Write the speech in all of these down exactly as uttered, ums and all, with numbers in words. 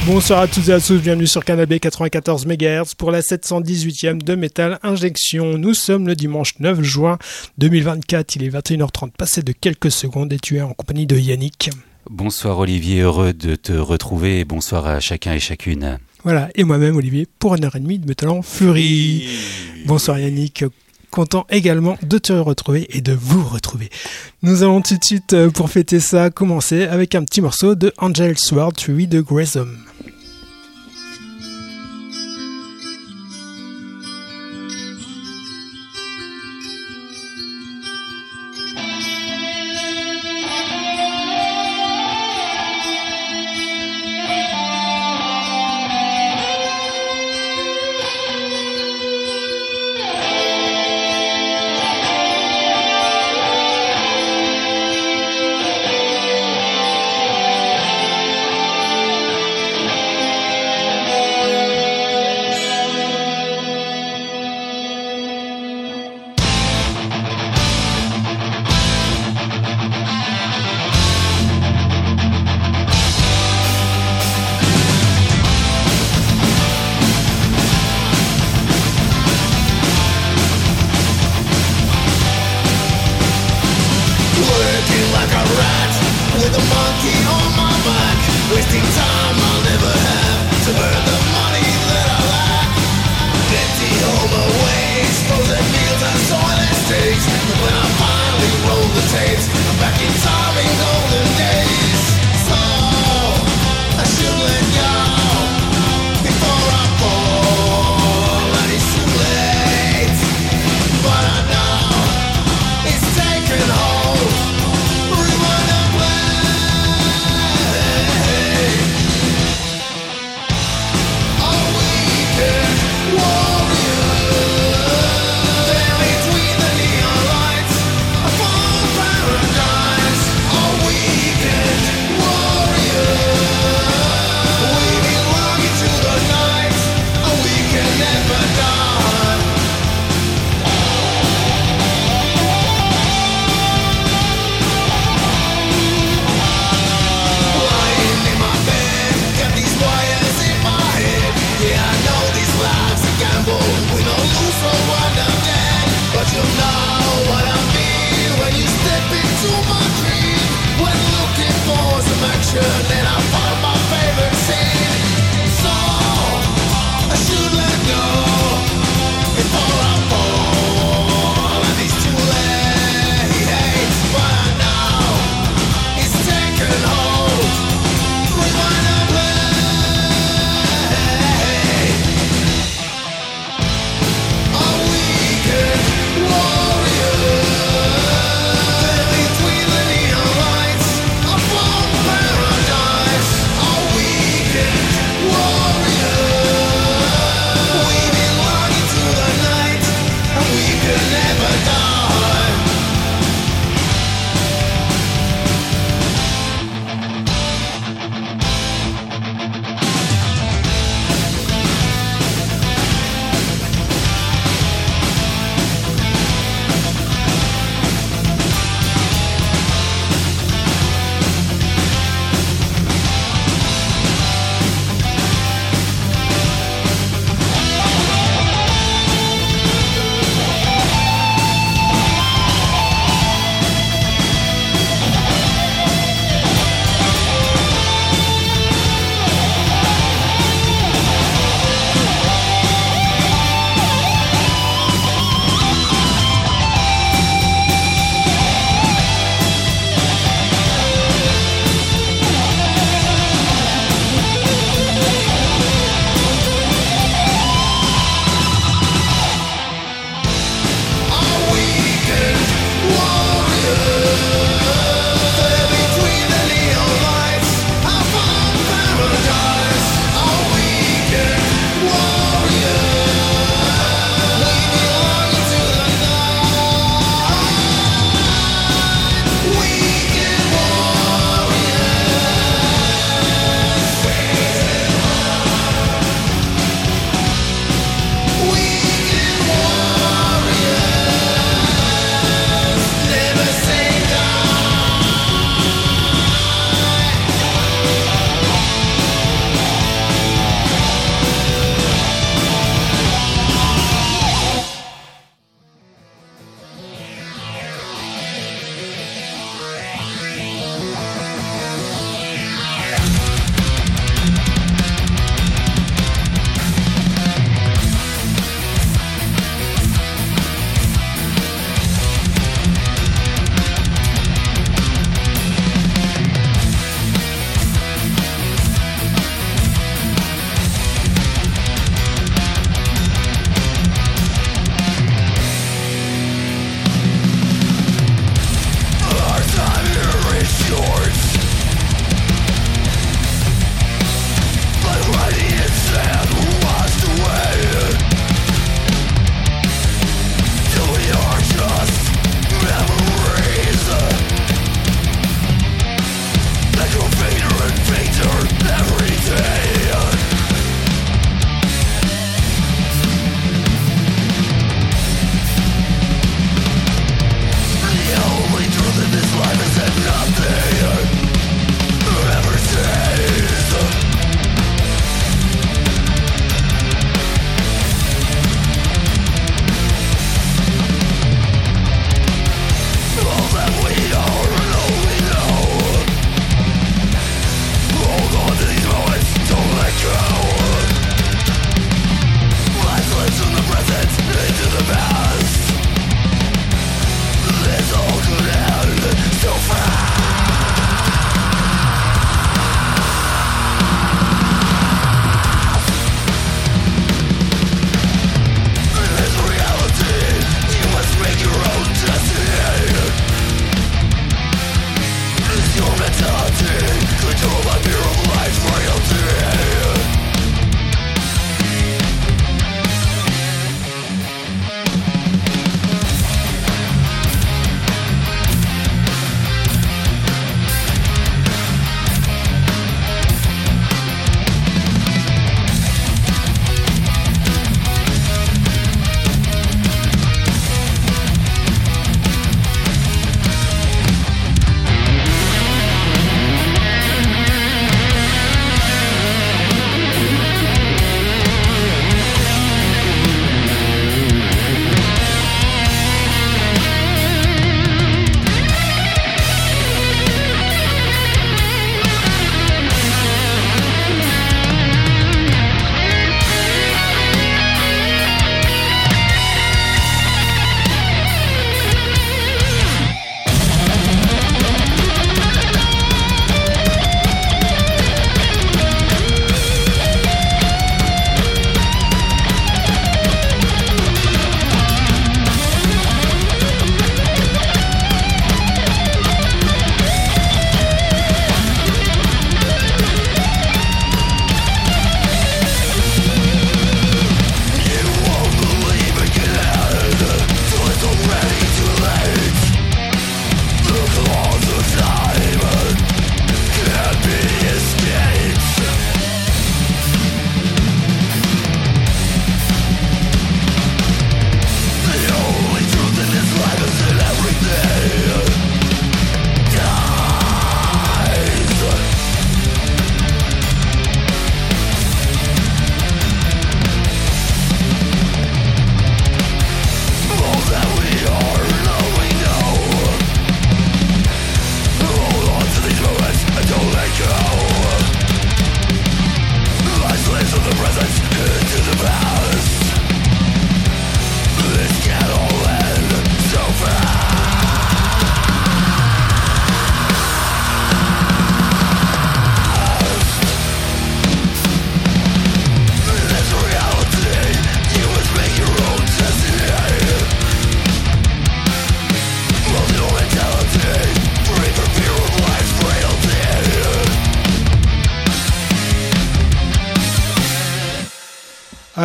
Bonsoir à toutes et à tous, bienvenue sur Canal B quatre-vingt-quatorze mégahertz pour la sept cent dix-huitième de Metal Injection. Nous sommes le dimanche neuf juin deux mille vingt-quatre, il est vingt et une heures trente, passé de quelques secondes et tu es en compagnie de Yannick. Bonsoir Olivier, heureux de te retrouver et bonsoir à chacun et chacune. Voilà, et moi-même Olivier pour une heure et demie de Metal en Fury. Bonsoir Yannick. Content également de te retrouver et de vous retrouver. Nous allons tout de suite, pour fêter ça, commencer avec un petit morceau de Angel Sword, suivi de Grayson. Paradise, all weekend.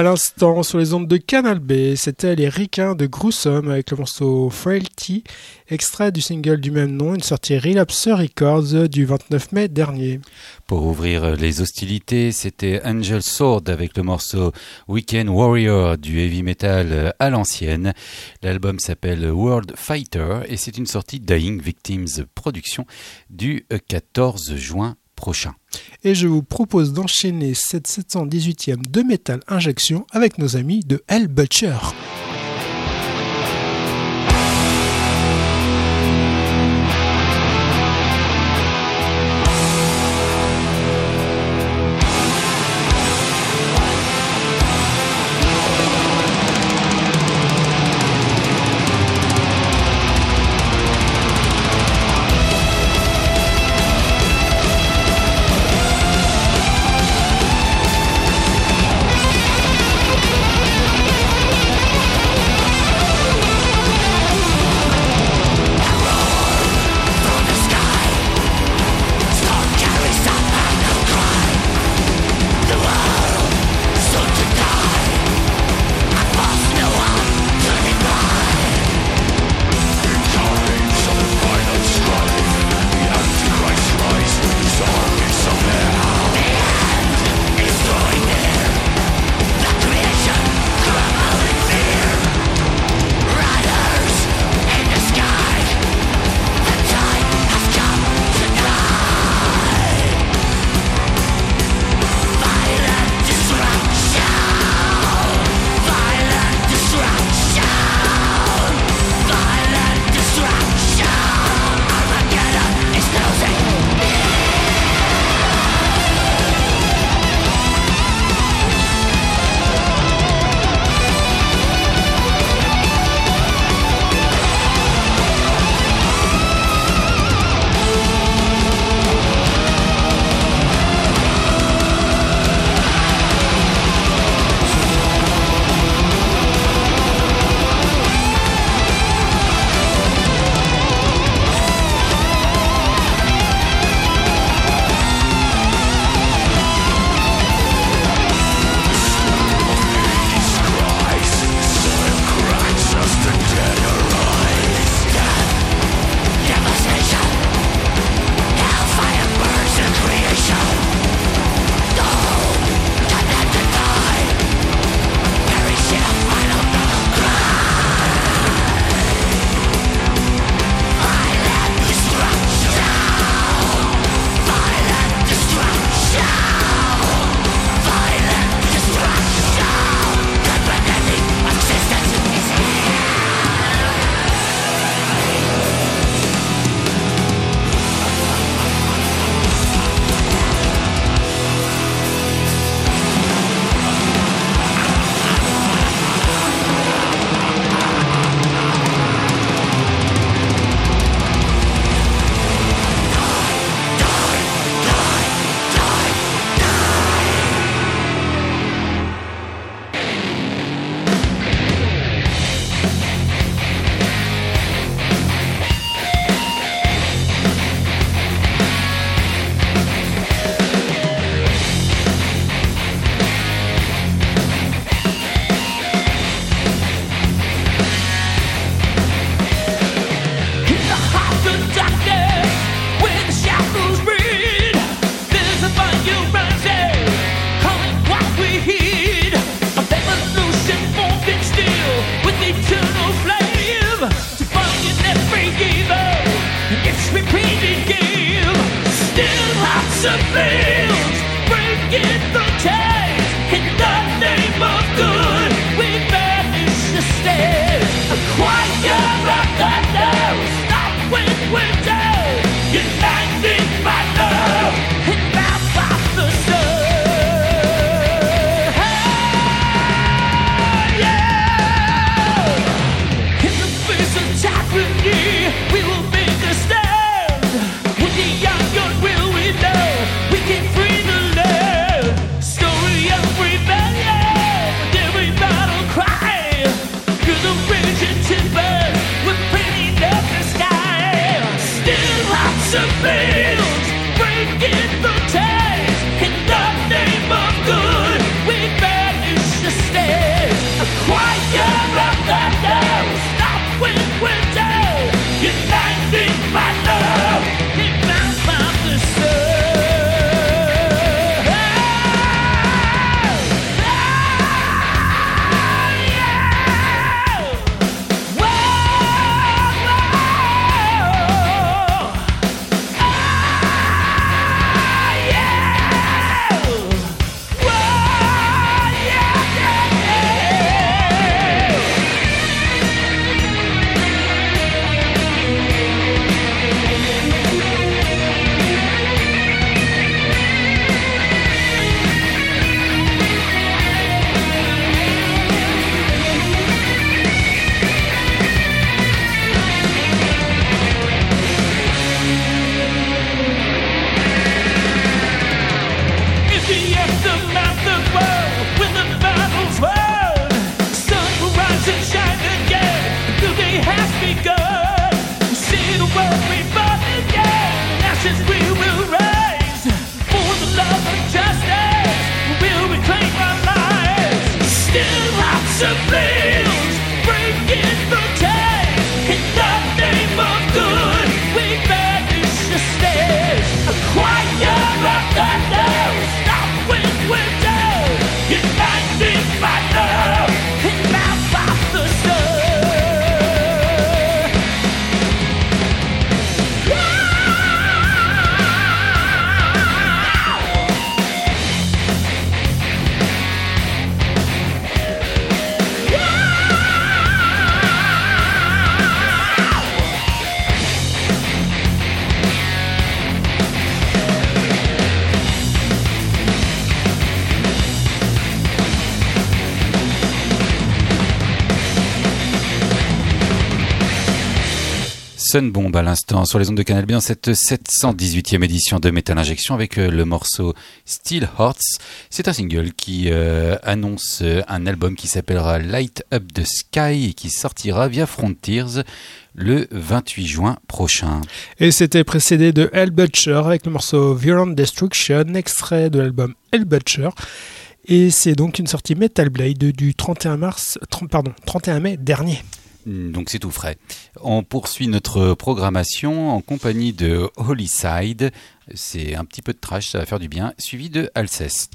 À l'instant, sur les ondes de Canal B, c'était les Ricains de Gruesome avec le morceau Frailty, extrait du single du même nom, une sortie Relapse Records du vingt-neuf mai dernier. Pour ouvrir les hostilités, c'était Angel Sword avec le morceau Weekend Warrior du heavy metal à l'ancienne. L'album s'appelle World Fighter et c'est une sortie Dying Victims Production du quatorze juin prochain. Et je vous propose d'enchaîner cette sept cent dix-huitième de Metal Injection avec nos amis de Hell Butcher. Sunbomb à l'instant sur les ondes de Canal B en cette sept cent dix-huitième édition de Metal Injection avec le morceau Steel Hearts. C'est un single qui euh, annonce un album qui s'appellera Light Up the Sky et qui sortira via Frontiers le vingt-huit juin prochain. Et c'était précédé de Hell Butcher avec le morceau Violent Destruction, extrait de l'album Hell Butcher. Et c'est donc une sortie Metal Blade du trente et un mars, trente, pardon, trente et un mai dernier. Donc c'est tout frais. On poursuit notre programmation en compagnie de Holyside. C'est un petit peu de trash, ça va faire du bien. Suivi de Alceste.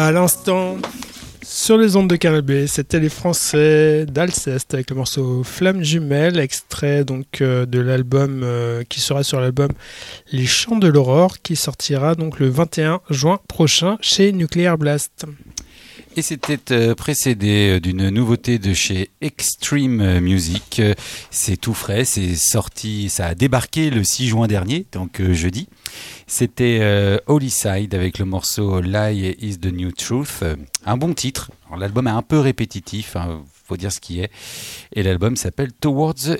À l'instant, sur les ondes de Canal B, c'était les Français d'Alceste avec le morceau Flamme Jumelle, extrait donc euh, de l'album euh, qui sera sur l'album Les Chants de l'Aurore, qui sortira donc le vingt et un juin prochain chez Nuclear Blast. Et c'était euh, précédé d'une nouveauté de chez Extreme Music. C'est tout frais, c'est sorti, ça a débarqué le six juin dernier, donc euh, jeudi. C'était euh, Holy Side avec le morceau Lie is the New Truth. Un bon titre. Alors, l'album est un peu répétitif, hein, faut dire ce qui est. Et l'album s'appelle Towards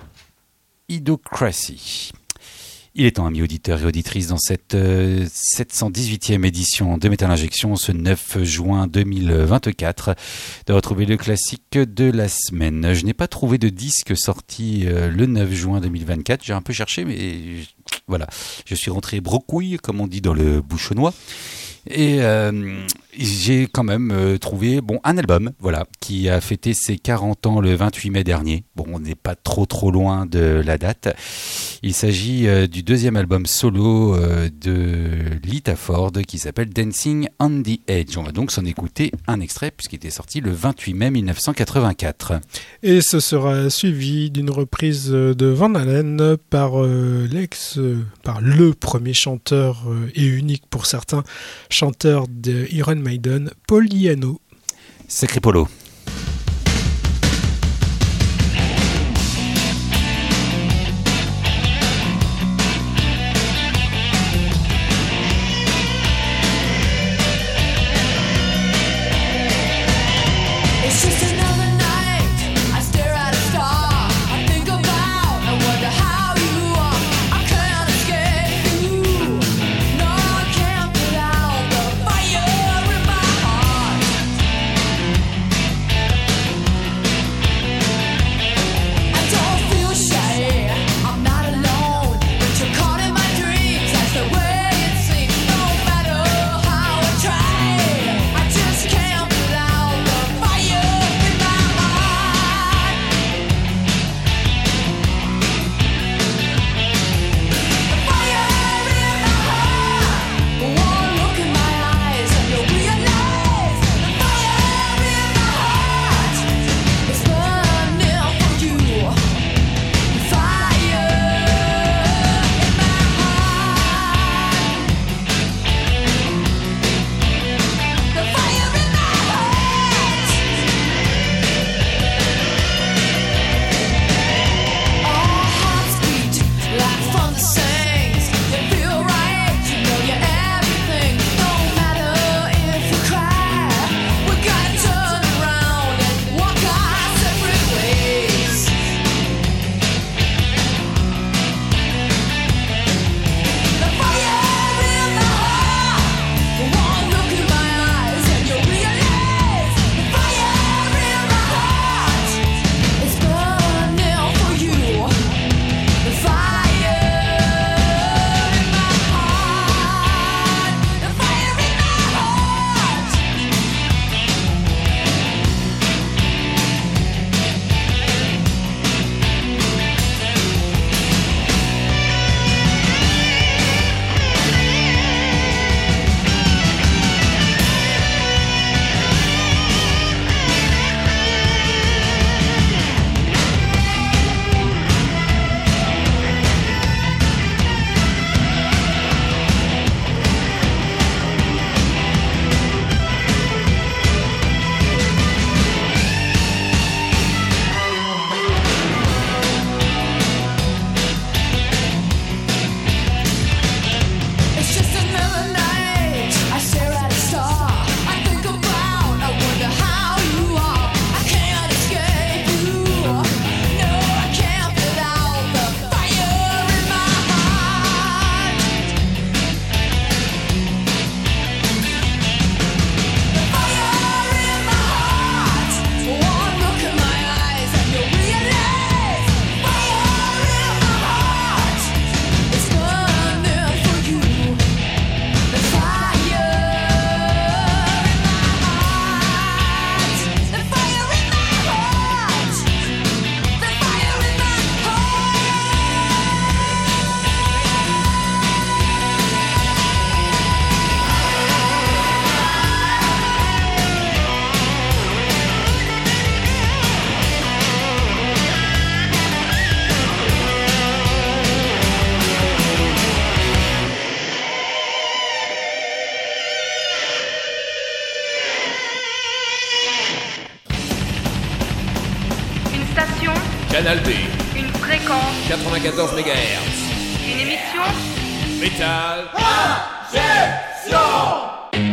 Idiocracy. Il est temps, amis auditeurs et auditrices, dans cette euh, sept cent dix-huitième édition de Metal Injection, ce neuf juin deux mille vingt-quatre, de retrouver le classique de la semaine. Je n'ai pas trouvé de disque sorti euh, le neuf juin deux mille vingt-quatre. J'ai un peu cherché, mais voilà, je suis rentré brocouille, comme on dit dans le bouchonnois. Et euh, j'ai quand même euh, trouvé bon, un album voilà, qui a fêté ses quarante ans le vingt-huit mai dernier. Bon, on n'est pas trop trop loin de la date. Il s'agit euh, du deuxième album solo euh, de Lita Ford qui s'appelle Dancing on the Edge. On va donc s'en écouter un extrait puisqu'il était sorti le vingt-huit mai mille neuf cent quatre-vingt-quatre. Et ce sera suivi d'une reprise de Van Halen par euh, l'ex, euh, par le premier chanteur euh, et unique pour certains chanteur de Iron Maiden, Paul Di'Anno. Sacré Polo. Fire in my heart. station. Canal B. Une fréquence. quatre-vingt-quatorze mégahertz. Une émission. Métal. Injection.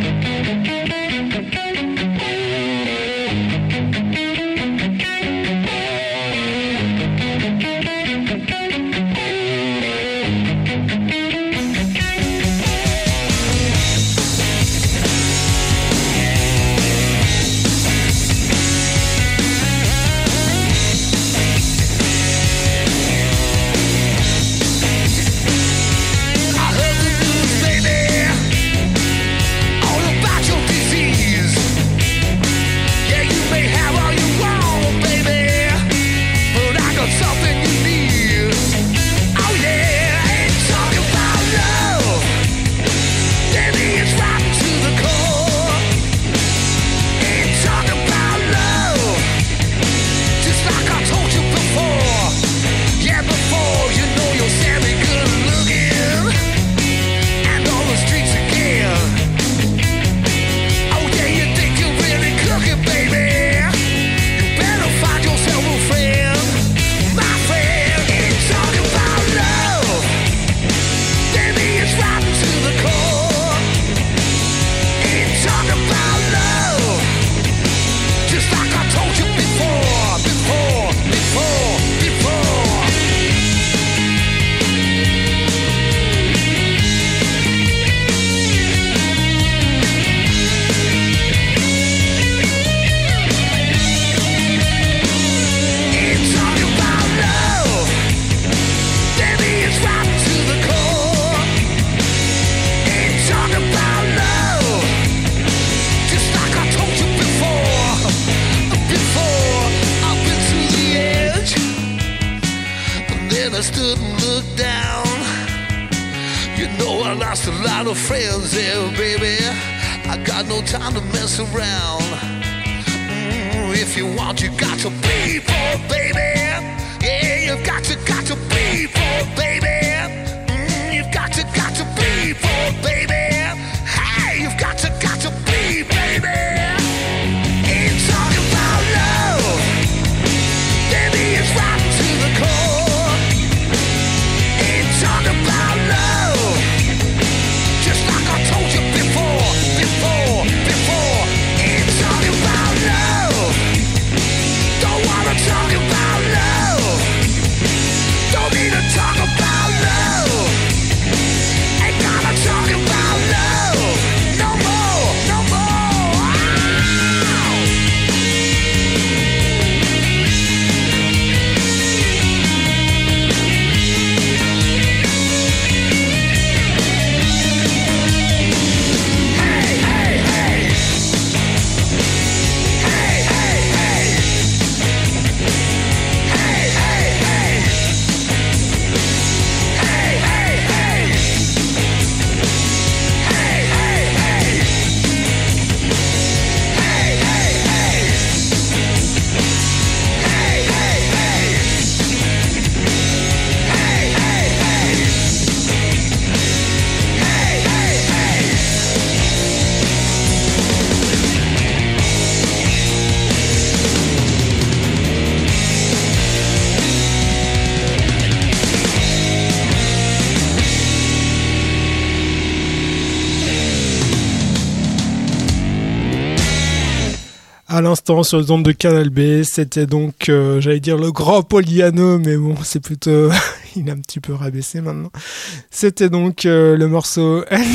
À l'instant sur les ondes de Canal B, c'était donc, euh, j'allais dire le grand Poliano, mais bon, c'est plutôt, il est un petit peu rabaissé maintenant. C'était donc euh, le morceau N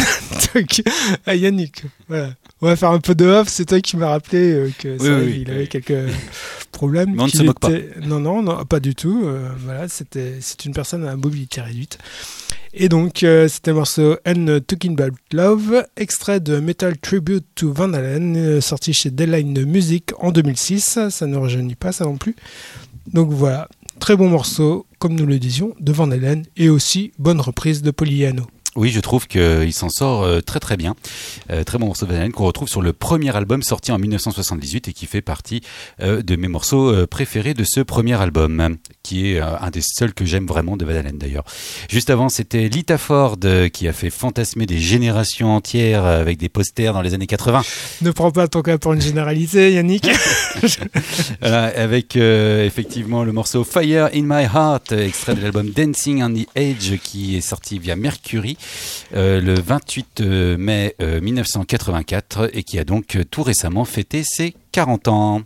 à Yannick. Voilà. On va faire un peu de off. C'est toi qui m'as rappelé euh, que ça, oui, oui, il oui. avait quelques problèmes. Mais on ne se moque était... pas. Non, non, non, pas du tout. Euh, voilà, c'était, c'est une personne à mobilité réduite. Et donc, euh, c'était le morceau N Talking About Love, extrait de Metal Tribute to Van Halen, euh, sorti chez Deadline Music en deux mille six. Ça ne rajeunit pas, ça non plus. Donc voilà, très bon morceau, comme nous le disions, de Van Halen, et aussi bonne reprise de Poliano. Oui, je trouve qu'il s'en sort euh, très très bien. Euh, très bon morceau de Van Halen qu'on retrouve sur le premier album sorti en dix-neuf cent soixante-dix-huit et qui fait partie euh, de mes morceaux euh, préférés de ce premier album, qui est euh, un des seuls que j'aime vraiment de Van Halen d'ailleurs. Juste avant, c'était Lita Ford euh, qui a fait fantasmer des générations entières euh, avec des posters dans les années quatre-vingts. Ne prends pas ton cas pour une généralité, Yannick. Voilà, avec euh, effectivement le morceau Fire in My Heart, extrait de l'album Dancing on the Edge qui est sorti via Mercury. Euh, le vingt-huit mai euh, mille neuf cent quatre-vingt-quatre et qui a donc euh, tout récemment fêté ses quarante ans.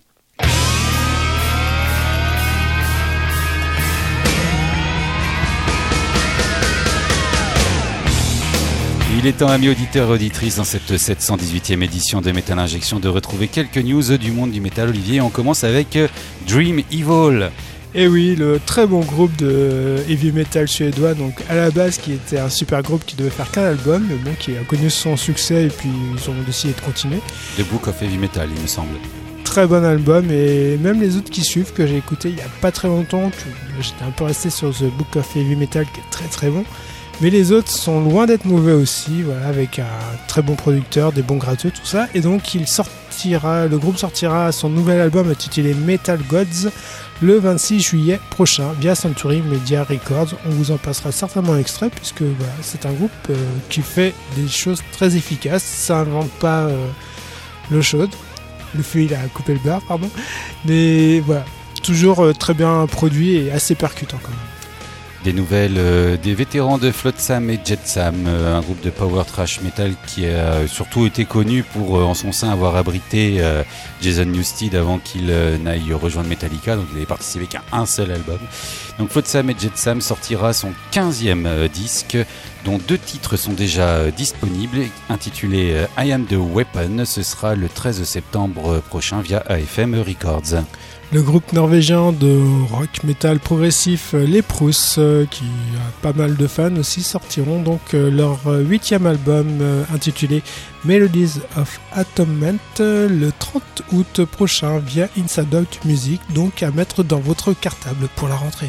Il est temps, amis auditeurs et auditrices, dans cette sept cent dix-huitième édition de Metal Injection, de retrouver quelques news du monde du métal. Olivier, on commence avec euh, Dream Evil. Et oui, le très bon groupe de heavy metal suédois, donc à la base qui était un super groupe qui devait faire qu'un album, mais bon, qui a connu son succès et puis ils ont décidé de continuer. The Book of Heavy Metal, il me semble. Très bon album, et même les autres qui suivent que j'ai écouté il y a pas très longtemps, que j'étais un peu resté sur The Book of Heavy Metal qui est très très bon. Mais les autres sont loin d'être mauvais aussi, voilà, avec un très bon producteur, des bons gratteux, tout ça. Et donc il sortira, le groupe sortira son nouvel album intitulé Metal Gods le vingt-six juillet prochain via Century Media Records. On vous en passera certainement un extrait puisque voilà, c'est un groupe euh, qui fait des choses très efficaces. Ça invente pas euh, l'eau chaude, le feu il a coupé le beurre, pardon. Mais voilà, toujours euh, très bien produit et assez percutant quand même. Des nouvelles euh, des vétérans de Flotsam et Jetsam, euh, un groupe de power thrash metal qui a euh, surtout été connu pour euh, en son sein avoir abrité euh, Jason Newsted avant qu'il euh, n'aille rejoindre Metallica, donc il avait participé qu'à un seul album. Donc Flotsam et Jetsam sortira son quinzième euh, disque, dont deux titres sont déjà euh, disponibles, intitulé euh, I Am the Weapon. Ce sera le treize septembre prochain via A F M Records. Le groupe norvégien de rock metal progressif Les Prousses, euh, qui a pas mal de fans aussi, sortiront donc euh, leur huitième album euh, intitulé Melodies of Atonement euh, le trente août prochain via Inside Out Music, donc à mettre dans votre cartable pour la rentrée.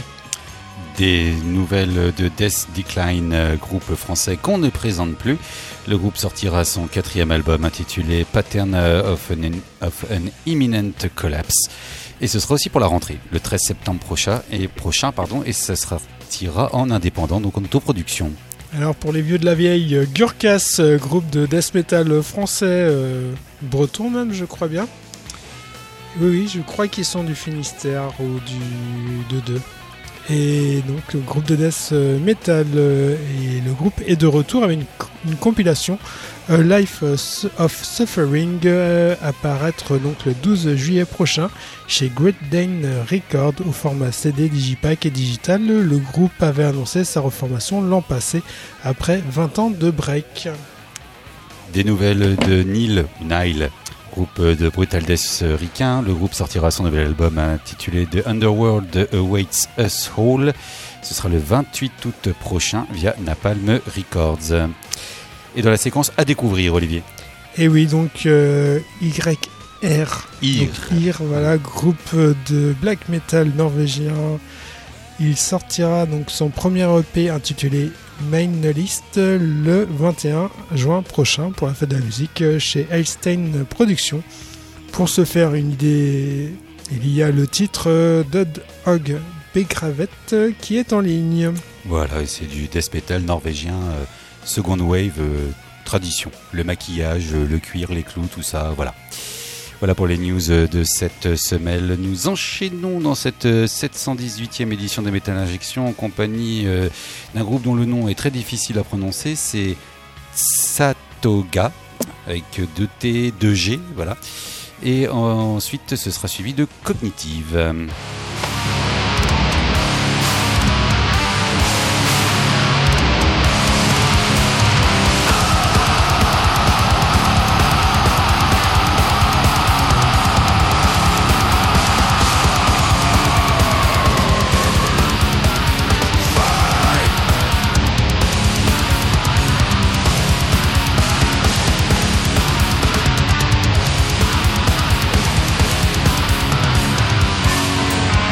Des nouvelles de Death Decline, euh, groupe français qu'on ne présente plus. Le groupe sortira son quatrième album intitulé Pattern of an, of an Imminent Collapse. Et ce sera aussi pour la rentrée, le treize septembre prochain, et, prochain, pardon, et ça sortira en indépendant, donc en autoproduction. Alors pour les vieux de la vieille, euh, Gurkas, euh, groupe de death metal français, euh, breton même je crois bien. Oui, oui, je crois qu'ils sont du Finistère ou du deux deux. Et donc le groupe de death metal euh, et le groupe est de retour avec une, une compilation A Life of Suffering euh, apparaître donc le douze juillet prochain chez Great Dane Records au format C D, Digipack et digital. Le groupe avait annoncé sa reformation l'an passé après vingt ans de break. Des nouvelles de Nile, Nile, groupe de brutal death ricain. Le groupe sortira son nouvel album intitulé The Underworld Awaits Us All. Ce sera le vingt-huit août prochain via Napalm Records. Et dans la séquence à découvrir, Olivier. Et oui, donc euh, Y R. Ir. Donc, Ir, voilà, groupe de black metal norvégien. Il sortira donc son premier E P intitulé Main List le vingt et un juin prochain pour la fête de la musique chez Heilstein Productions. Pour se faire une idée, il y a le titre Død Hog Begravet qui est en ligne. Voilà, c'est du death metal norvégien, euh, second wave, euh, tradition. Le maquillage, euh, le cuir, les clous, tout ça, voilà. Voilà pour les news de cette semaine. Nous enchaînons dans cette sept cent dix-huitième édition de Metal Injection en compagnie euh, d'un groupe dont le nom est très difficile à prononcer. C'est Satoga, avec deux T, deux G, voilà. Et ensuite, ce sera suivi de Cognitive. Bye.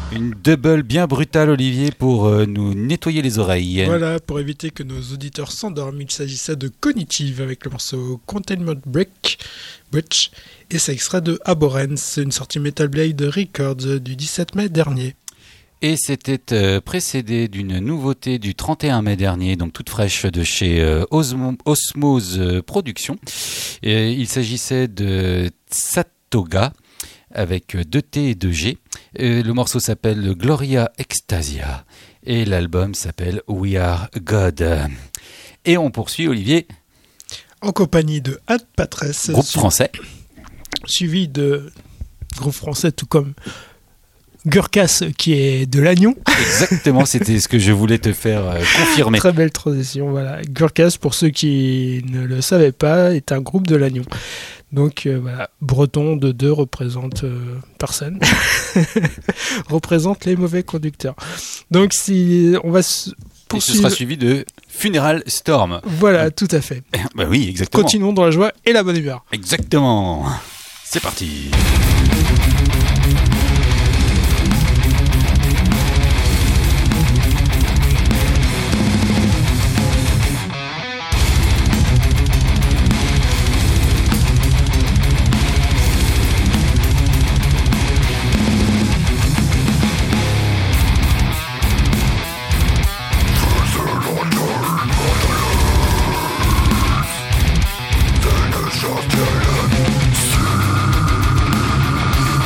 Une double bien brutale, Olivier, pour euh, nous nettoyer les oreilles. Voilà, pour éviter que nos auditeurs s'endorment, il s'agissait de Cognitive avec le morceau Containment Break, Breach, et ça extrait de Abhorrence, c'est une sortie Metal Blade Records du dix-sept mai dernier. Et c'était euh, précédé d'une nouveauté du trente et un mai dernier, donc toute fraîche de chez euh, Osmo- Osmose euh, Productions. Et il s'agissait de Satoga, avec deux T et deux G. Euh, le morceau s'appelle Gloria Ecstasia et l'album s'appelle We Are God. Et on poursuit, Olivier. En compagnie de Ad Patresse. Groupe su- français. Suivi de groupe français tout comme Gurkas qui est de Lannion. Exactement, c'était ce que je voulais te faire euh, confirmer. Très belle transition, voilà. Gurkas, pour ceux qui ne le savaient pas, est un groupe de Lannion. Donc euh, voilà, breton de deux représente euh, personne, représente les mauvais conducteurs. Donc si on va se Et ce poursuivre, sera suivi de Funeral Storm. voilà, tout à fait. Bah oui, exactement. Continuons dans la joie et la bonne humeur. Exactement. C'est parti. Shot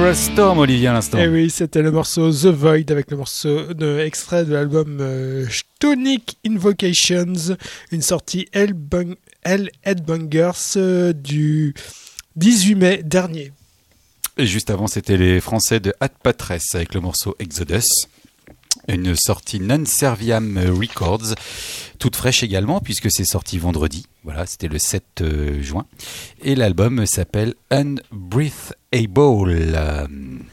General Storm, Olivier, à l'instant. Et oui, c'était le morceau The Void avec le morceau de, extrait de l'album euh, Stonic Invocations, une sortie Hell Headbangers euh, du dix-huit mai dernier. Et juste avant, c'était les Français de Hat Patresse avec le morceau Exodus. Une sortie Non Serviam Records, toute fraîche également, puisque c'est sorti vendredi. Voilà, c'était le sept juin. Et l'album s'appelle Unbreathable.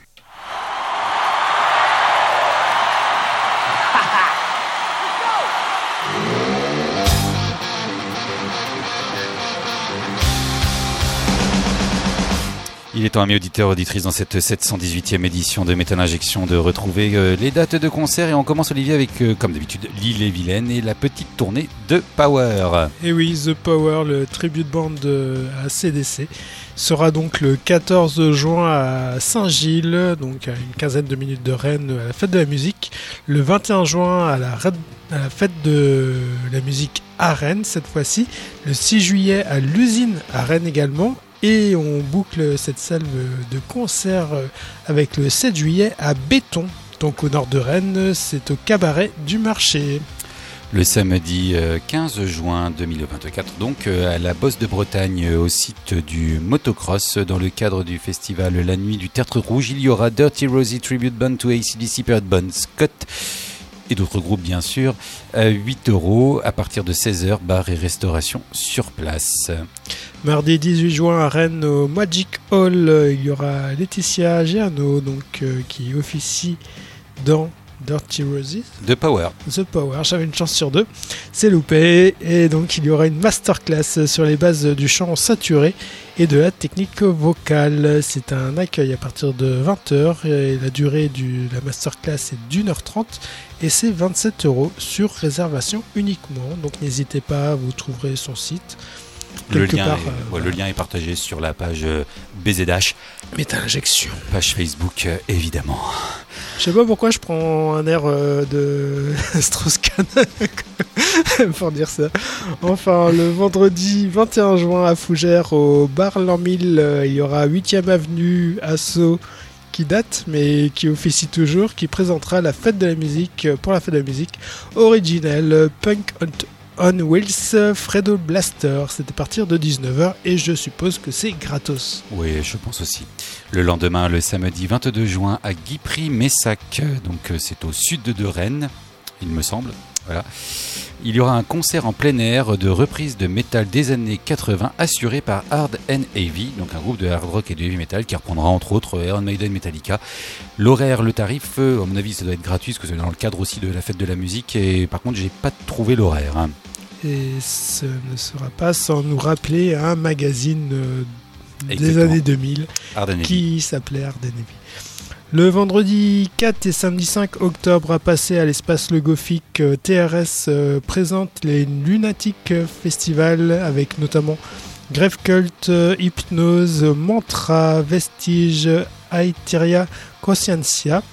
Il est temps, amis auditeurs, auditrices, dans cette sept cent dix-huitième édition de Metal Injection, de retrouver euh, les dates de concert. Et on commence, Olivier, avec, euh, comme d'habitude, l'Ille-et-Vilaine et la petite tournée de Power. Et oui, The Power, le tribute band de, à C D C, sera donc le quatorze juin à Saint-Gilles, donc à une quinzaine de minutes de Rennes, à la fête de la musique. Le vingt et un juin à la, à la fête de la musique à Rennes, cette fois-ci. Le six juillet à l'usine à Rennes également. Et on boucle cette salle de concert avec le sept juillet à Béton, donc au nord de Rennes, c'est au cabaret du marché. Le samedi quinze juin deux mille vingt-quatre, donc à la Bosse de Bretagne, au site du motocross, dans le cadre du festival La Nuit du Tertre Rouge, il y aura Dirty Rosie Tribute Band to A C D C, Period Bon Scott et d'autres groupes bien sûr, à huit euros à partir de seize heures, bar et restauration sur place. Mardi dix-huit juin à Rennes au Magic Hall, il y aura Laetitia Giano donc, euh, qui officie dans Dirty Roses. The Power. The Power, j'avais une chance sur deux, c'est loupé. Et donc il y aura une masterclass sur les bases du chant saturé et de la technique vocale. C'est un accueil à partir de vingt heures et la durée de la masterclass est d'une heure trente et c'est vingt-sept euros sur réservation uniquement. Donc n'hésitez pas, vous trouverez son site. Le lien, part, est, euh, ouais, voilà. le lien est partagé sur la page euh, B Z H. Metal Injection. Page Facebook, euh, évidemment. Je sais pas pourquoi je prends un air euh, de Strauss-Kahn pour dire ça. Enfin, le vendredi vingt et un juin à Fougères, au bar L'An mille, euh, il y aura huitième avenue Asso qui date, mais qui officie toujours, qui présentera la fête de la musique, euh, pour la fête de la musique, originelle, euh, Punk on On Wheels, Fredo Blaster. C'est à partir de dix-neuf heures et je suppose que c'est gratos. Oui, je pense aussi. Le lendemain, le samedi vingt-deux juin, à Guipry-Messac, donc c'est au sud de Rennes, il me semble. Voilà. Il y aura un concert en plein air de reprise de métal des années quatre-vingts assuré par Hard and Heavy, donc un groupe de hard rock et de heavy metal qui reprendra entre autres Iron Maiden, Metallica. L'horaire, le tarif, à mon avis ça doit être gratuit parce que c'est dans le cadre aussi de la fête de la musique et par contre j'ai pas trouvé l'horaire. Hein. Et ce ne sera pas sans nous rappeler un magazine euh, des Exactement. années deux mille qui s'appelait Hard and Heavy. Le vendredi quatre et samedi cinq octobre à passer à l'espace Le Gothique, euh, T R S euh, présente les Lunatic Festival avec notamment Grave Cult, euh, Hypnose, Mantra, Vestige, Aetheria, Conscientia.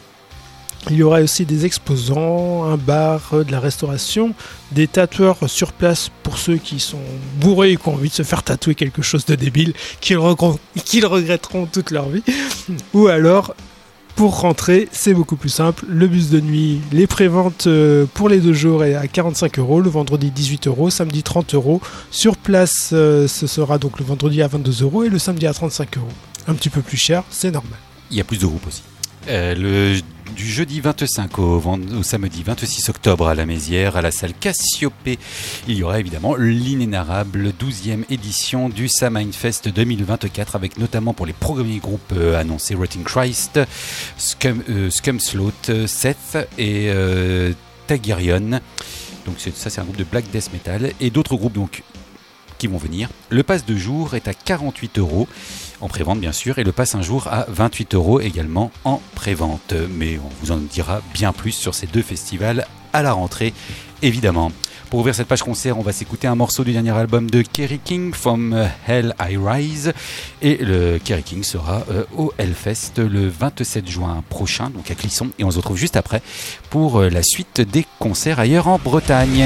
Il y aura aussi des exposants, un bar, euh, de la restauration, des tatoueurs sur place pour ceux qui sont bourrés et qui ont envie de se faire tatouer quelque chose de débile, qu'ils, regr- qu'ils regretteront toute leur vie. Ou alors... Pour rentrer, c'est beaucoup plus simple. Le bus de nuit, les préventes pour les deux jours est à quarante-cinq euros, le vendredi dix-huit euros, samedi trente euros. Sur place, ce sera donc le vendredi à vingt-deux euros et le samedi à trente-cinq euros. Un petit peu plus cher, c'est normal. Il y a plus de groupes aussi. Euh, le, du jeudi vingt-cinq au, au samedi vingt-six octobre à la Mézières, à la salle Cassiopée, il y aura évidemment l'inénarrable douzième édition du Samhain Fest deux mille vingt-quatre avec notamment pour les premiers groupes euh, annoncés Rotting Christ, Scum, euh, Scumsloat, Seth et euh, Tagirion. Donc c'est, ça c'est un groupe de black death metal et d'autres groupes donc qui vont venir. Le pass de jour est à quarante-huit euros en prévente bien sûr et le pass un jour à vingt-huit euros également en prévente. Mais on vous en dira bien plus sur ces deux festivals à la rentrée évidemment. Pour ouvrir cette page concert, on va s'écouter un morceau du dernier album de Kerry King, From Hell I Rise. Et le Kerry King sera euh, au Hellfest le vingt-sept juin prochain, donc à Clisson. Et on se retrouve juste après pour euh, la suite des concerts ailleurs en Bretagne.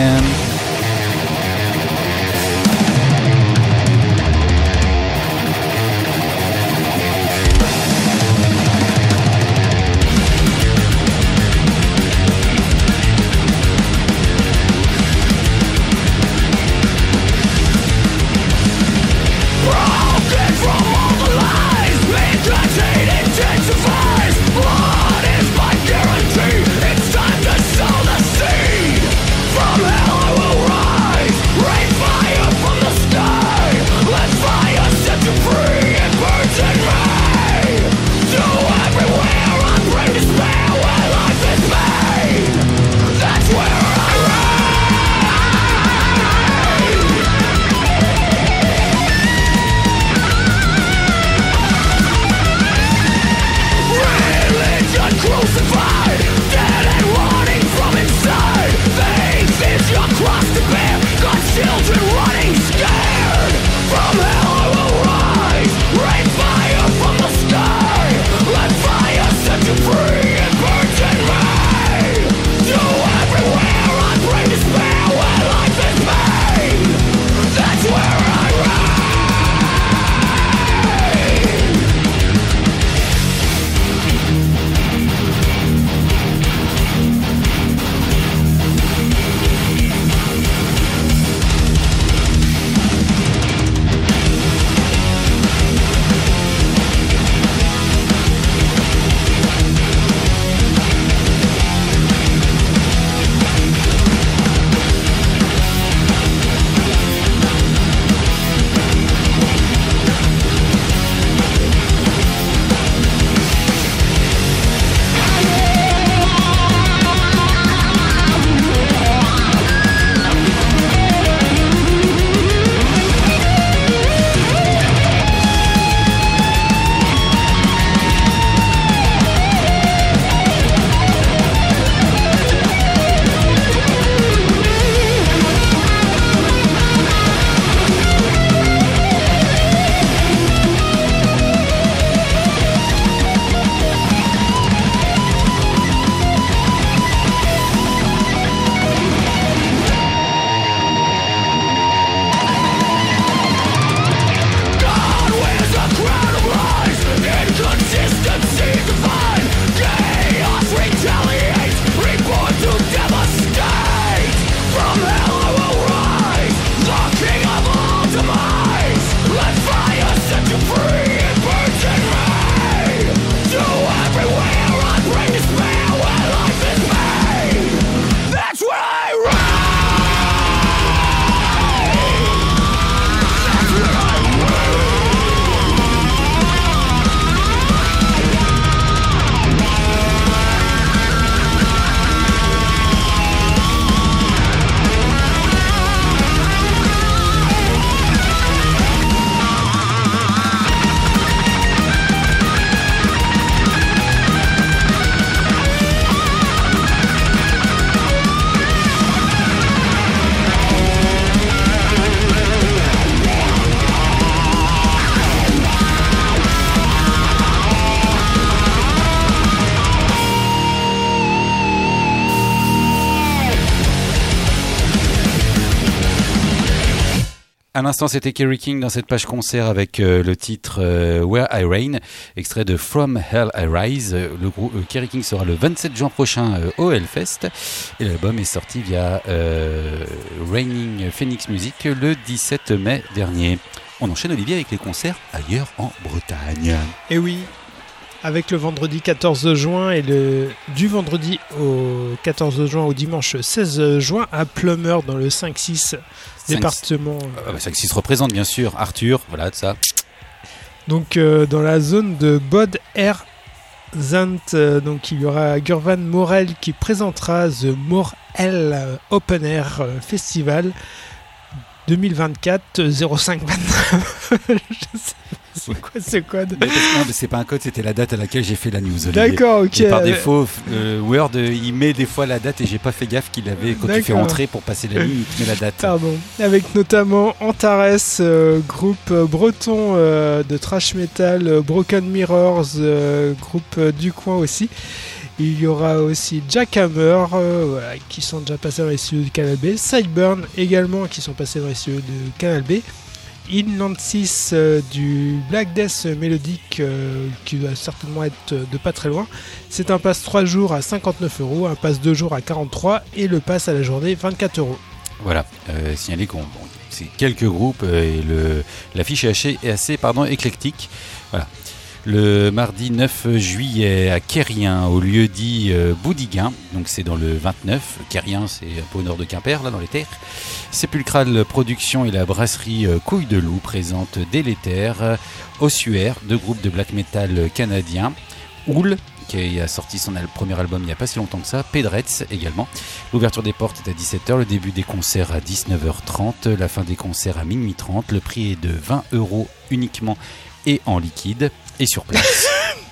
À l'instant, c'était Kerry King dans cette page concert avec euh, le titre euh, Where I Reign, extrait de From Hell I Rise. Le groupe euh, Kerry King sera le vingt-sept juin prochain euh, au Hellfest et l'album est sorti via euh, Reigning Phoenix Music le dix-sept mai dernier. On enchaîne, Olivier, avec les concerts ailleurs en Bretagne. Et oui, avec le vendredi quatorze juin et le du vendredi au quatorze juin au dimanche seize juin à Plumeur dans le cinq six département. Euh, cinq six représente bien sûr Arthur, voilà de ça. Donc euh, dans la zone de Bod Air Zant, euh, donc il y aura Gurvan Morel qui présentera The Morel Open Air Festival deux mille vingt-quatre zéro cinq vingt-neuf. Je sais pas c'est quoi ce code. Mais parce, non, mais c'est pas un code, c'était la date à laquelle j'ai fait la news. Olivier. D'accord, ok. Et par défaut, euh, Word il met des fois la date et j'ai pas fait gaffe qu'il avait quand D'accord. tu fais entrer pour passer la ligne, il te met la date. Pardon. Avec notamment Antares, euh, groupe breton euh, de thrash metal, euh, Broken Mirrors, euh, groupe euh, du coin aussi. Il y aura aussi Jackhammer, euh, voilà, qui sont déjà passés dans les studios de Canal B. Sideburn également, qui sont passés dans les studios de Canal B. Inland six euh, du Black Death mélodique euh, qui doit certainement être de pas très loin. C'est un pass trois jours à cinquante-neuf euros, un pass deux jours à quarante-trois et le pass à la journée vingt-quatre euros. Voilà, euh, signaler qu'on bon, c'est quelques groupes euh, et le, l'affiche est assez, est assez pardon, éclectique. Voilà. Le mardi neuf juillet à Quérien, au lieu dit euh, Boudiguin, donc c'est dans le vingt-neuf. Quérien, c'est un peu au nord de Quimper, là dans les terres. Sépulcral Production et la brasserie euh, Couille de Loup présentent Délétère, euh, Ossuaire, deux groupes de black metal canadiens, Oul, qui a sorti son al- premier album il n'y a pas si longtemps que ça, Pedretz également. L'ouverture des portes est à dix-sept heures, le début des concerts à dix-neuf heures trente, la fin des concerts à minuit trente. Le prix est de vingt euros uniquement et en liquide et sur place.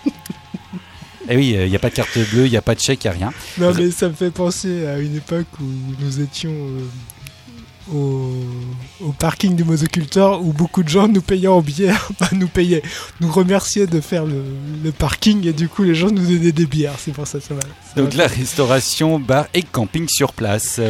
Et oui, il n'y a pas de carte bleue, il n'y a pas de chèque, il n'y a rien. Non, mais ça me fait penser à une époque où nous étions euh, au, au parking du motoculteur où beaucoup de gens nous payaient en bière, bah, nous payaient, nous remerciaient de faire le, le parking et du coup les gens nous donnaient des bières. C'est pour ça que ça va. ça Donc va. la restauration, bar et camping sur place.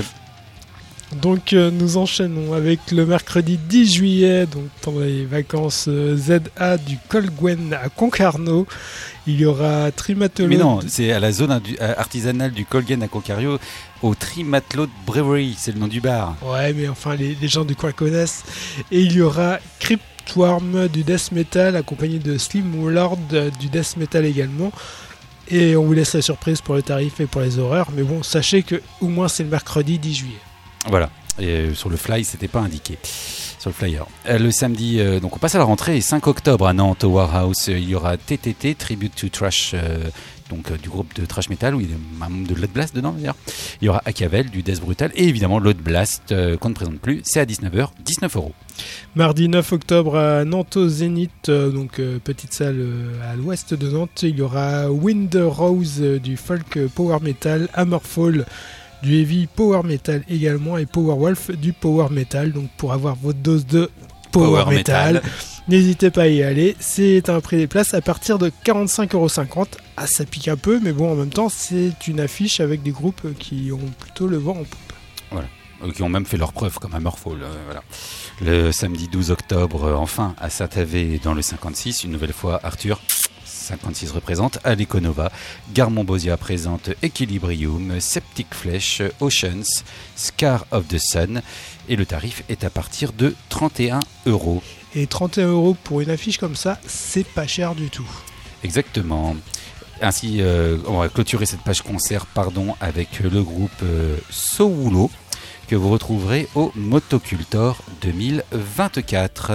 Donc euh, nous enchaînons avec le mercredi dix juillet, donc pendant les vacances euh, Z A du Colguen à Concarneau. Il y aura Trimatolo. Mais non, c'est à la zone indu- artisanale du Colguen à Concario, au Trimatlot Brewery, c'est le nom du bar. Ouais, mais enfin les, les gens du coin connaissent. Et il y aura Cryptworm du death metal accompagné de Slim Lord euh, du death metal également. Et on vous laisse la surprise pour le tarif et pour les horaires. Mais bon, sachez que au moins c'est le mercredi dix juillet. Voilà, et euh, sur le fly, c'était pas indiqué. Sur le flyer. Euh, le samedi, euh, donc on passe à la rentrée, et cinq octobre à Nantes, au Warhouse, euh, il y aura T T T, Tribute to Trash, euh, donc euh, du groupe de Trash Metal, où il y a un membre de Load Blast dedans d'ailleurs. Il y aura Acavel, du Death Brutal, et évidemment Load Blast, euh, qu'on ne présente plus, c'est à dix-neuf heures, dix-neuf euros. Mardi neuf octobre à Nantes au Zénith, euh, donc euh, petite salle euh, à l'ouest de Nantes, il y aura Wind Rose euh, du folk euh, power metal, Hammerfall du heavy power metal également et Powerwolf du power metal. Donc pour avoir votre dose de power, Power metal, metal. n'hésitez pas à y aller. C'est un prix des places à partir de quarante-cinq euros cinquante. Ah, ça pique un peu, mais bon, en même temps, c'est une affiche avec des groupes qui ont plutôt le vent en poupe. Euh, qui ont même fait leurs preuves comme Hammerfall. Euh, voilà. Le samedi douze octobre, euh, enfin, à Saint-Avé dans le cinquante-six, une nouvelle fois Arthur. cinquante-six représente Aleconova, Garmont-Bosia présente Equilibrium, Septic Flesh, Oceans, Scar of the Sun, et le tarif est à partir de trente et un euros. Et trente et un euros pour une affiche comme ça, c'est pas cher du tout. Exactement. Ainsi, euh, on va clôturer cette page concert, pardon, avec le groupe euh, Sowulo, que vous retrouverez au Motocultor deux mille vingt-quatre.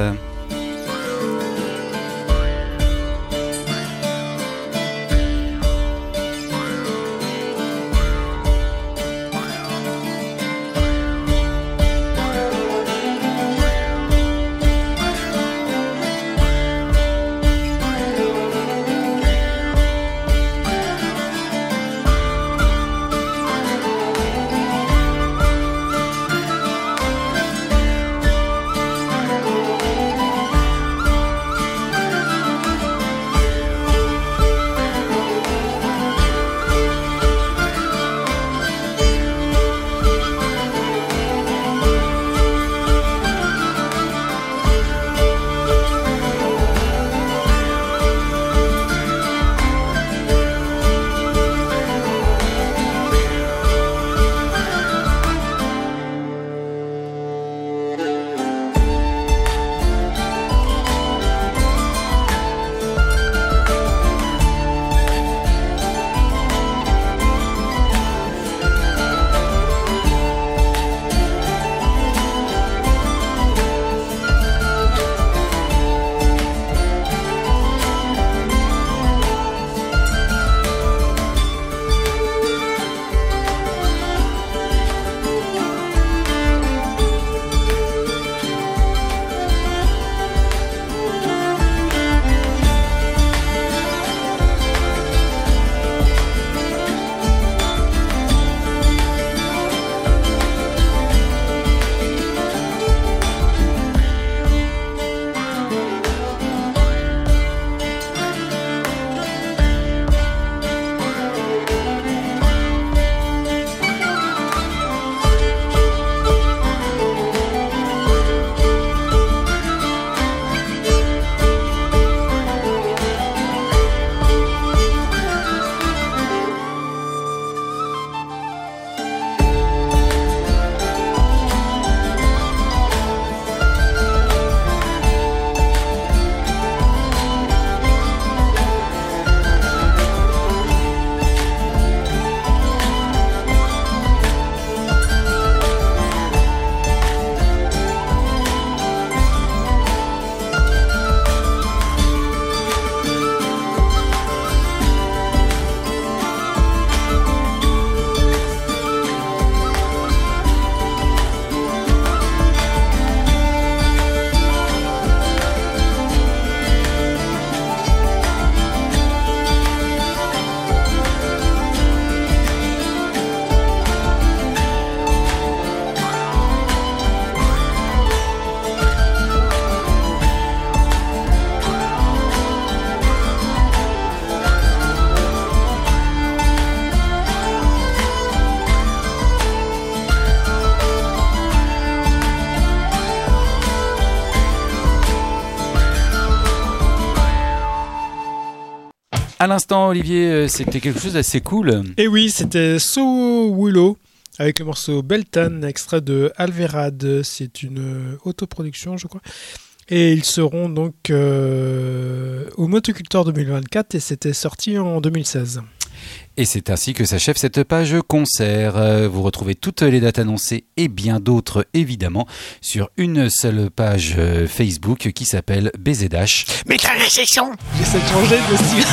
À l'instant, Olivier, euh, c'était quelque chose d'assez cool. Et oui, c'était So Willow avec le morceau Beltan, extrait de Alverad. C'est une euh, autoproduction, je crois. Et ils seront donc euh, au Motocultor deux mille vingt-quatre et c'était sorti en deux mille seize. Et c'est ainsi que s'achève cette page concert. Euh, Vous retrouvez toutes les dates annoncées et bien d'autres évidemment sur une seule page euh, Facebook qui s'appelle B Z H. Mais t'as la section. J'essaie de changer de style.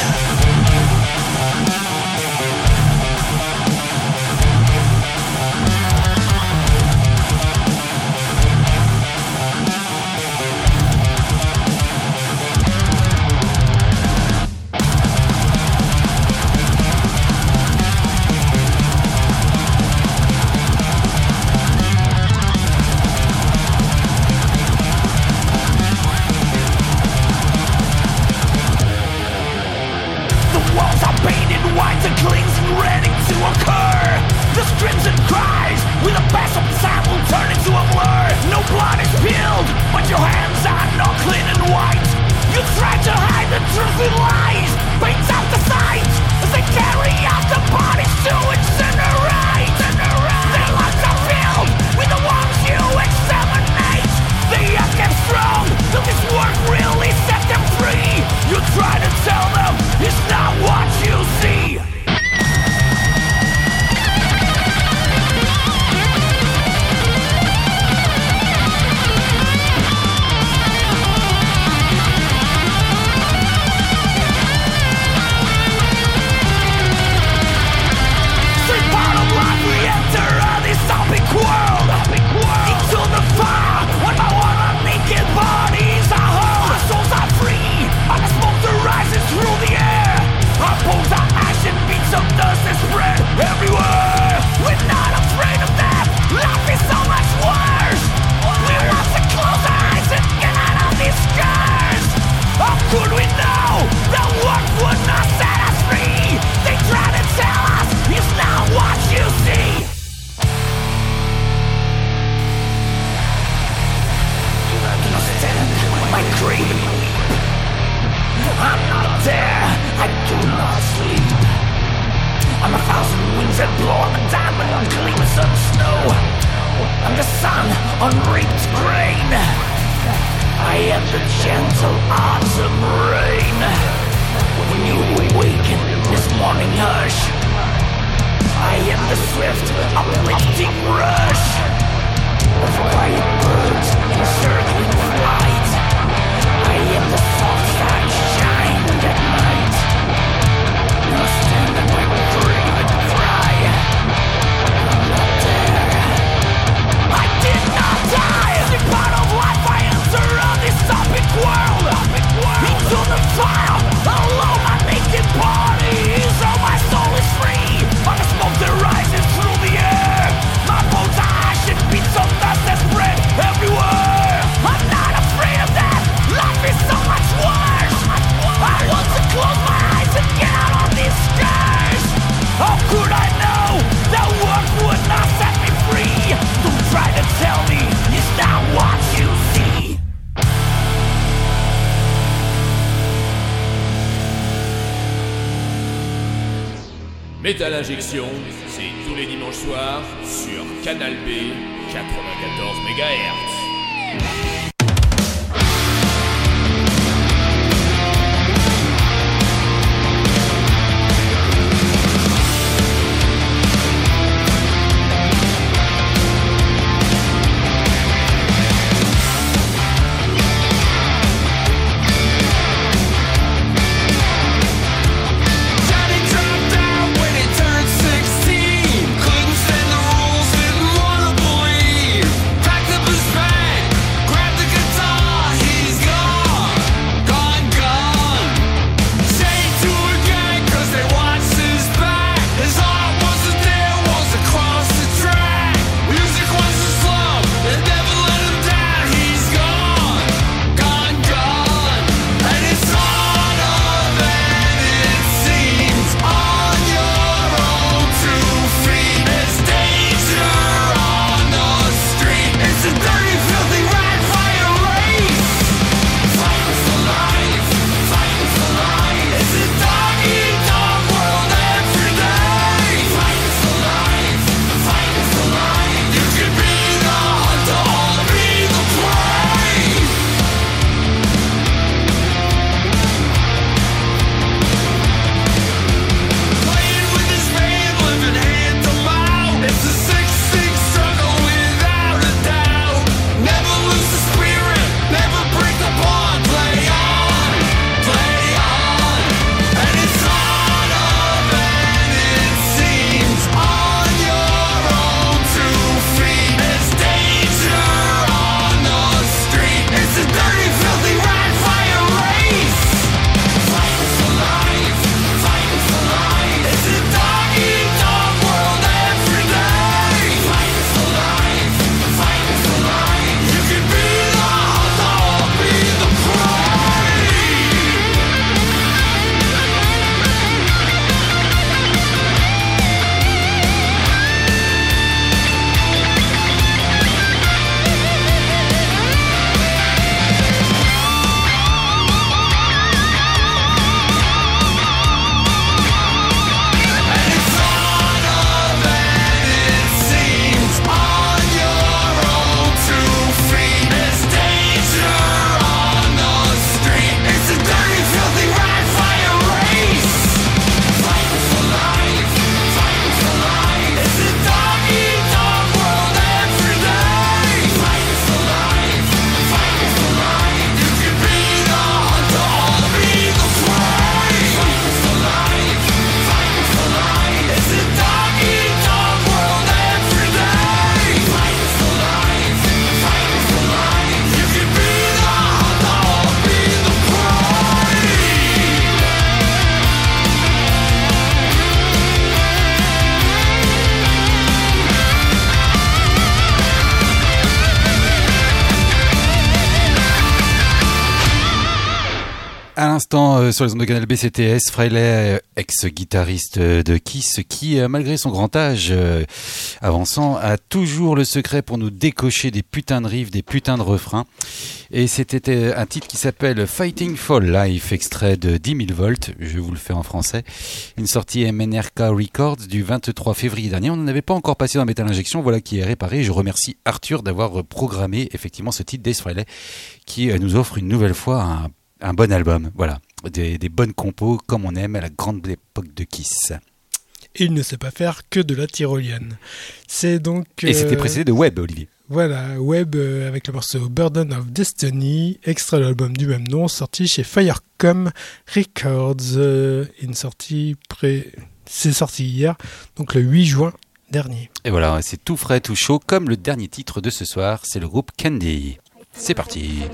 Métal Injection, c'est tous les dimanches soirs sur Canal B quatre-vingt-quatorze mégahertz. Grab the l'instant, euh, sur les ondes de Canal B, c'était S. Frehley, ex-guitariste de Kiss, qui, euh, malgré son grand âge euh, avançant, a toujours le secret pour nous décocher des putains de riffs, des putains de refrains. Et c'était un titre qui s'appelle Fighting for Life, extrait de dix mille volts, je vous le fais en français. Une sortie M N R K Records du vingt-trois février dernier. On n'en avait pas encore passé dans Metal Injection, voilà qui est réparé. Je remercie Arthur d'avoir programmé effectivement ce titre d'Ace Frehley qui euh, nous offre une nouvelle fois un Un bon album, voilà. Des, des bonnes compos comme on aime à la grande époque de Kiss. Il ne sait pas faire que de la tyrolienne. C'est donc... Et euh, c'était précédé de Webb, Olivier. Voilà, Webb euh, avec le morceau Burden of Destiny, extrait de l'album du même nom, sorti chez Firecom Records. Euh, une sortie pré... C'est sorti hier, donc le huit juin dernier. Et voilà, c'est tout frais, tout chaud, comme le dernier titre de ce soir, c'est le groupe Candy. C'est parti.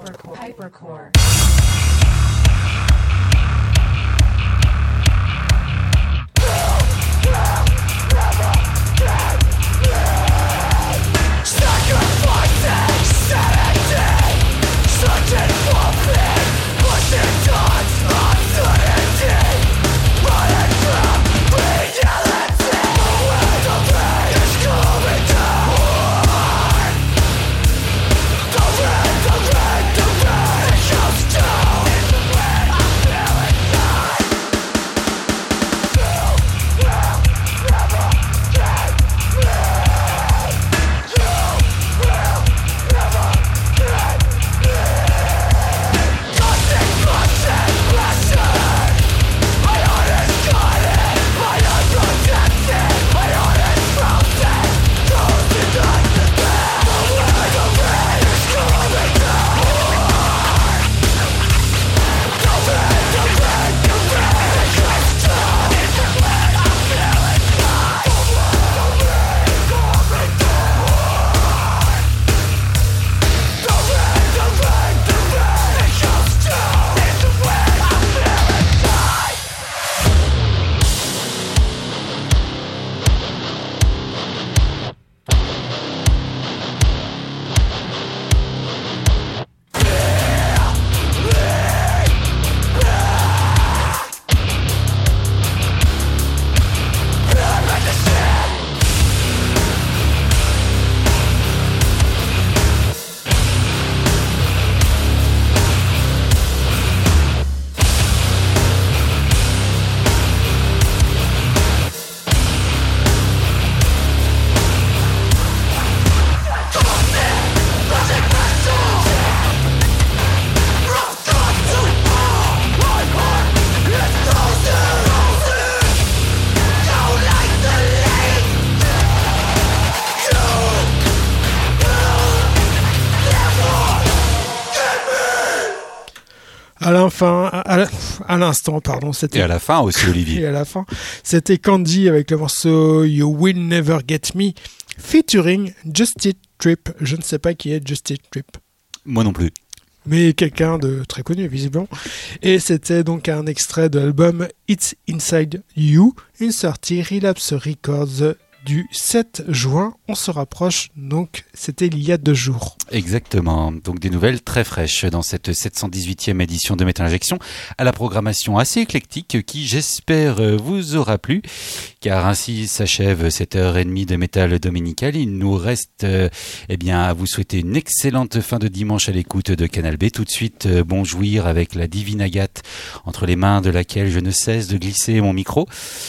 À l'infin, à, à l'instant, pardon, c'était... Et à la fin aussi, Olivier. Et à la fin, c'était Candy avec le morceau You Will Never Get Me, featuring Justin Tripp. Je ne sais pas qui est Justin Tripp. Moi non plus. Mais quelqu'un de très connu, visiblement. Et c'était donc un extrait de l'album It's Inside You, une sortie Relapse Records du sept juin. On se rapproche, donc c'était il y a deux jours. Exactement, donc des nouvelles très fraîches dans cette sept cent dix-huitième édition de Metal Injection, à la programmation assez éclectique qui, j'espère, vous aura plu, car ainsi s'achève cette heure et demie de métal dominical. Il nous reste euh, eh bien, à vous souhaiter une excellente fin de dimanche à l'écoute de Canal B. Tout de suite, euh, bon jouir avec la divine Agathe, entre les mains de laquelle je ne cesse de glisser mon micro,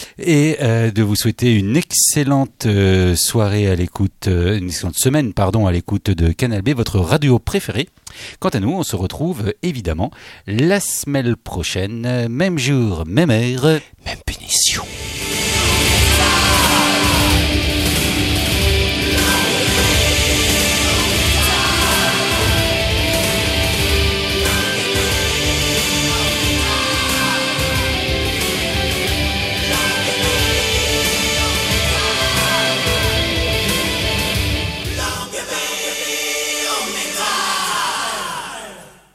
et euh, de vous souhaiter une excellente euh, soirée à l'écoute, euh, une excellente semaine, pardon, à l'écoute de Canal B, votre radio préférée. Quant à nous, on se retrouve évidemment la semaine prochaine, même jour, même heure, même